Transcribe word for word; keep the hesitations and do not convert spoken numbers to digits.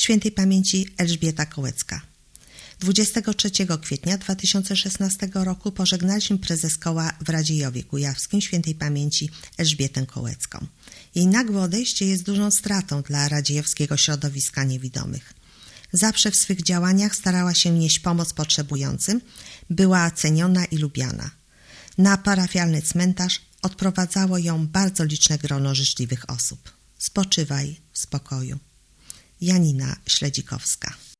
świętej pamięci Elżbieta Kołecka. dwudziestego trzeciego kwietnia dwa tysiące szesnastego roku pożegnaliśmy prezes koła w Radziejowie Kujawskim świętej pamięci Elżbietę Kołecką. Jej nagłe odejście jest dużą stratą dla radziejowskiego środowiska niewidomych. Zawsze w swych działaniach starała się nieść pomoc potrzebującym, była ceniona i lubiana. Na parafialny cmentarz odprowadzało ją bardzo liczne grono życzliwych osób. Spoczywaj w spokoju. Janina Śledzikowska.